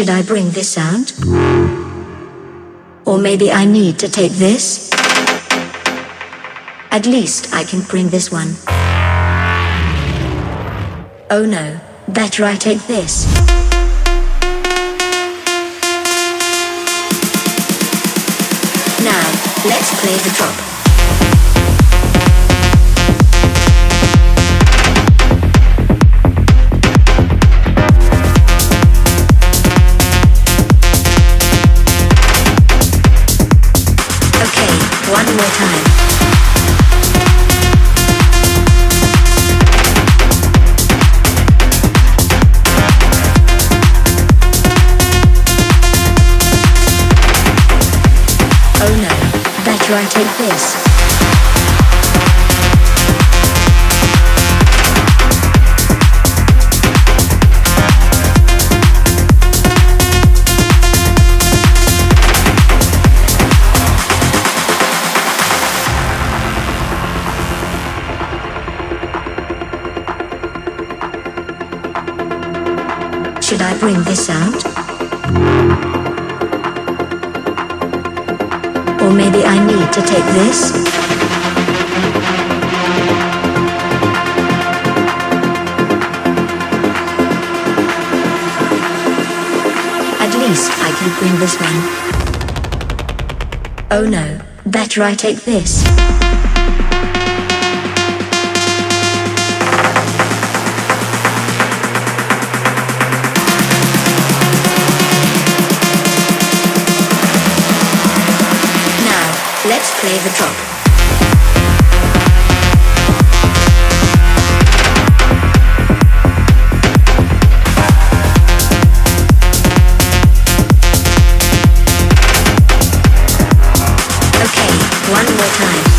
Should I bring this out? Or maybe I need to take this? At least I can bring this one. Oh no, better I take this. Now, let's play the drop. One more time. Oh no, better I take this. Should I bring this out? Or maybe I need to take this? At least I can bring this one. Oh no, better I take this. Let's play the drop. Okay, one more time.